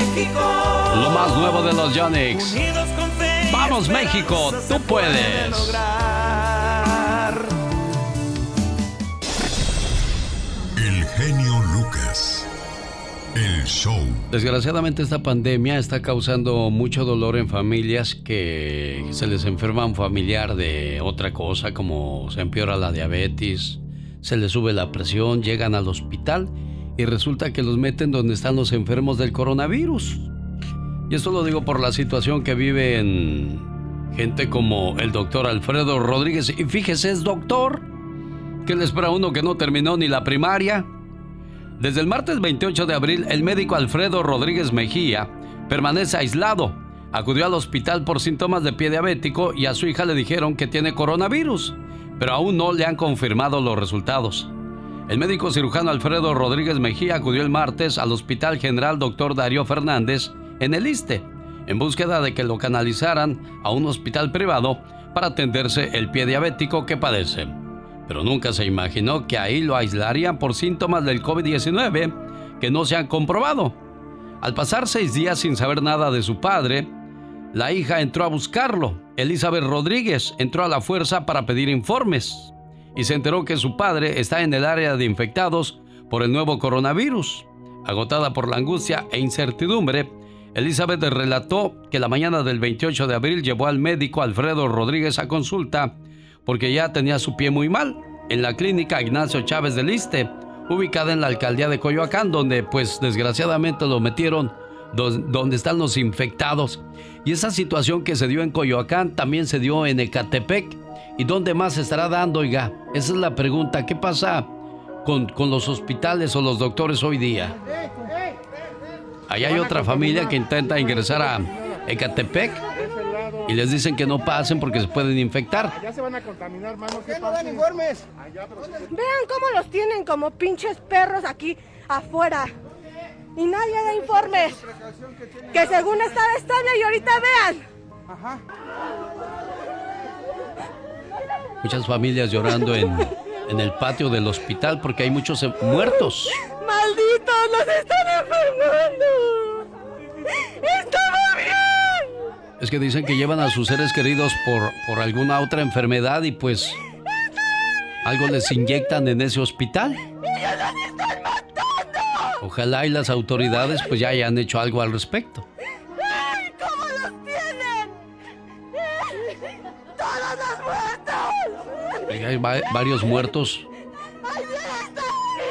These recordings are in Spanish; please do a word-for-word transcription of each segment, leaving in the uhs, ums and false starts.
México. Lo más nuevo de los Yonix. Unidos con fe. Vamos, México, tú puedes. El genio Lucas. El show. Desgraciadamente esta pandemia está causando mucho dolor en familias que se les enferma un familiar de otra cosa, como se empeora la diabetes, se les sube la presión, llegan al hospital y resulta que los meten donde están los enfermos del coronavirus. Y esto lo digo por la situación que viven gente como el doctor Alfredo Rodríguez. Y fíjese, es doctor. ¿Qué le espera a uno que no terminó ni la primaria? Desde el martes veintiocho de abril, el médico Alfredo Rodríguez Mejía permanece aislado. Acudió al hospital por síntomas de pie diabético y a su hija le dijeron que tiene coronavirus, pero aún no le han confirmado los resultados. El médico cirujano Alfredo Rodríguez Mejía acudió el martes al Hospital General doctor Darío Fernández en el Iste, en búsqueda de que lo canalizaran a un hospital privado para atenderse el pie diabético que padece. Pero nunca se imaginó que ahí lo aislarían por síntomas del COVID diecinueve que no se han comprobado. Al pasar seis días sin saber nada de su padre, la hija entró a buscarlo. Elizabeth Rodríguez entró a la fuerza para pedir informes y se enteró que su padre está en el área de infectados por el nuevo coronavirus. Agotada por la angustia e incertidumbre, Elizabeth relató que la mañana del veintiocho de abril llevó al médico Alfredo Rodríguez a consulta porque ya tenía su pie muy mal, en la clínica Ignacio Chávez del Iste, ubicada en la alcaldía de Coyoacán, donde pues desgraciadamente lo metieron do- donde están los infectados. Y esa situación que se dio en Coyoacán también se dio en Ecatepec. ¿Y dónde más se estará dando, oiga? Esa es la pregunta. ¿Qué pasa con, con los hospitales o los doctores hoy día? Allá hay otra familia que intenta ingresar a Ecatepec y les dicen que no pasen porque se pueden infectar. Allá se van a contaminar, mano. ¿Qué no dan informes? Vean cómo los tienen como pinches perros aquí afuera. Y nadie da informes. Que según estaba estable y ahorita vean. Ajá. Muchas familias llorando en, en el patio del hospital porque hay muchos muertos. ¡Malditos! ¡Los están enfermando! ¡Estaba bien! Es que dicen que llevan a sus seres queridos por, por alguna otra enfermedad y pues algo les inyectan en ese hospital. ¡Ellos los están matando! Ojalá y las autoridades pues ya hayan hecho algo al respecto. ¡Ay, cómo los tienen! ¡Todos los muertos! Hay va- varios muertos. ¡Ay, está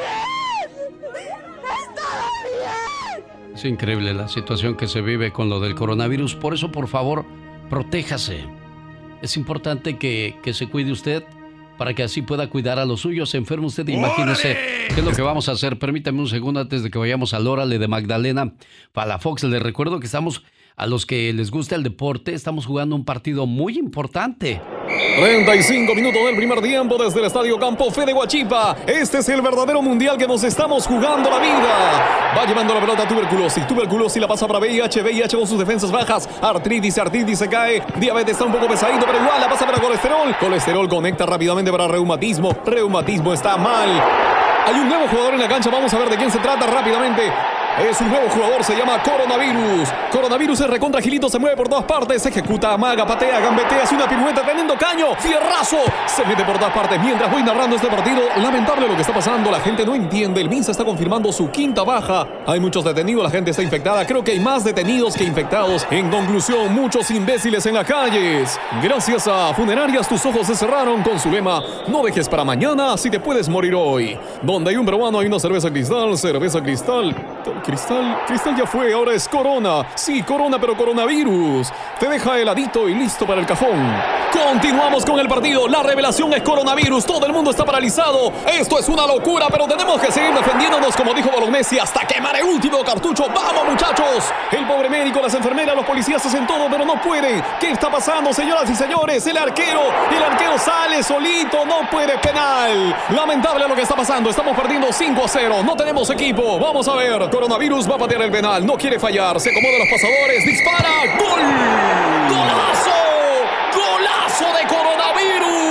bien! ¡Está bien! Es increíble la situación que se vive con lo del coronavirus. Por eso, por favor, protéjase. Es importante que, que se cuide usted para que así pueda cuidar a los suyos. Se enferma usted, imagínese qué es lo que vamos a hacer. Permítame un segundo antes de que vayamos al Órale de Magdalena Palafox. Les recuerdo que estamos, a los que les gusta el deporte, estamos jugando un partido muy importante. treinta y cinco minutos del primer tiempo desde el Estadio Campo Fe de Huachipa. Este es el verdadero mundial que nos estamos jugando la vida. Va llevando la pelota tuberculosis. Tuberculosis la pasa para V I H. V I H con sus defensas bajas. Artritis, artritis se cae. Diabetes está un poco pesadito, pero igual la pasa para colesterol. Colesterol conecta rápidamente para reumatismo. Reumatismo está mal. Hay un nuevo jugador en la cancha. Vamos a ver de quién se trata rápidamente. Es un nuevo jugador, se llama Coronavirus. Coronavirus es recontra agilito, se mueve por todas partes, ejecuta, amaga, patea, gambetea, hace una pirueta teniendo caño, fierrazo, se mete por todas partes. Mientras voy narrando este partido, lamentable lo que está pasando, la gente no entiende, el MINSA está confirmando su quinta baja. Hay muchos detenidos, la gente está infectada, creo que hay más detenidos que infectados. En conclusión, muchos imbéciles en las calles. Gracias a Funerarias, tus ojos se cerraron con su lema, no dejes para mañana si te puedes morir hoy. Donde hay un peruano hay una cerveza Cristal, cerveza Cristal. Cristal, Cristal ya fue, ahora es Corona. Sí, Corona, pero coronavirus. Te deja heladito y listo para el cajón. Continuamos con el partido. La revelación es coronavirus. Todo el mundo está paralizado. Esto es una locura, pero tenemos que seguir defendiéndonos, como dijo Bolognesi, hasta quemar el último cartucho. ¡Vamos, muchachos! El pobre médico, las enfermeras, los policías hacen todo, pero no pueden. ¿Qué está pasando, señoras y señores? El arquero, el arquero sale solito, no puede, penal. Lamentable lo que está pasando. Estamos perdiendo cinco a cero. No tenemos equipo. Vamos a ver. Coronavirus va a patear el penal. No quiere fallar. Se acomoda los pasadores. Dispara. ¡Gol! ¡Golazo! ¡Golazo de Coronavirus!